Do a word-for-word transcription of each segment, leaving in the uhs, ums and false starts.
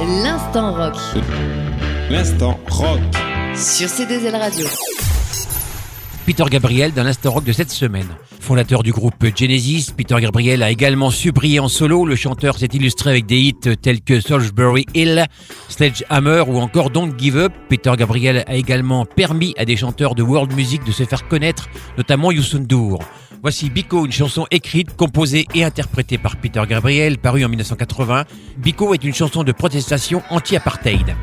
L'instant rock. L'instant rock. Sur C deux L Radio. Peter Gabriel dans l'instant rock de cette semaine. Fondateur du groupe Genesis, Peter Gabriel a également su briller en solo. Le chanteur s'est illustré avec des hits tels que Salisbury Hill, Sledgehammer ou encore Don't Give Up. Peter Gabriel a également permis à des chanteurs de world music de se faire connaître, notamment Youssou N'Dour. Voici Biko, une chanson écrite, composée et interprétée par Peter Gabriel, parue en dix-neuf cent quatre-vingts. Biko est une chanson de protestation anti-apartheid.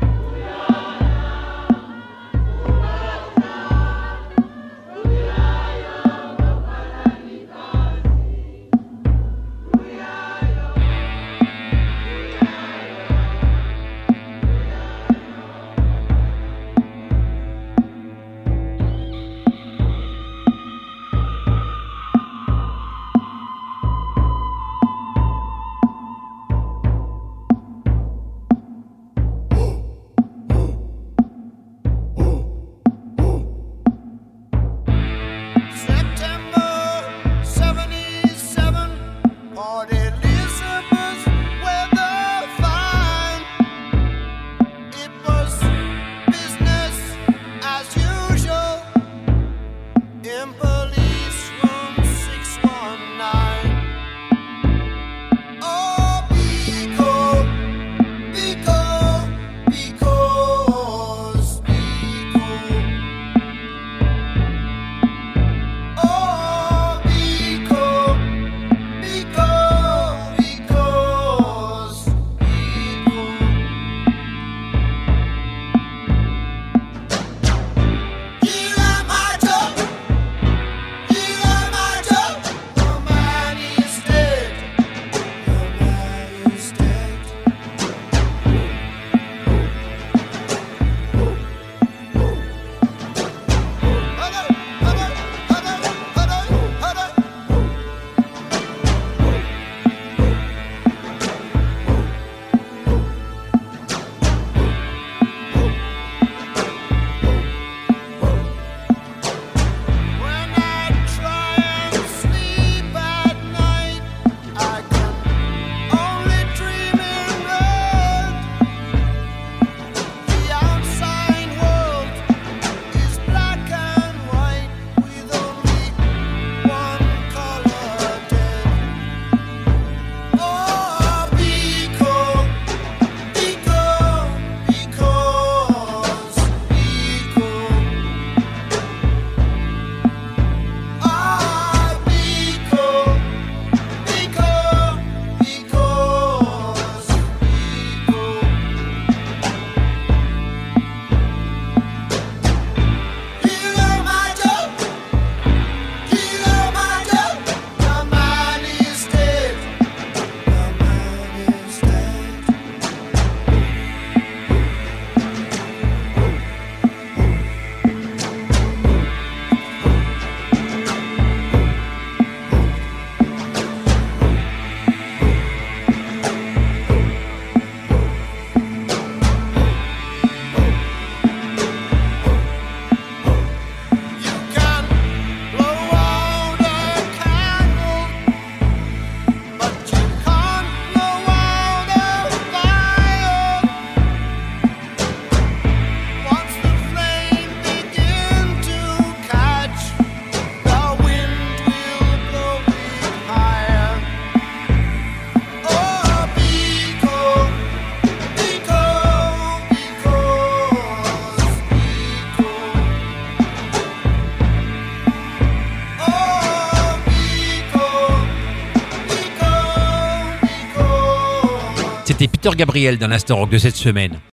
C'était Peter Gabriel dans l'instant rock de cette semaine.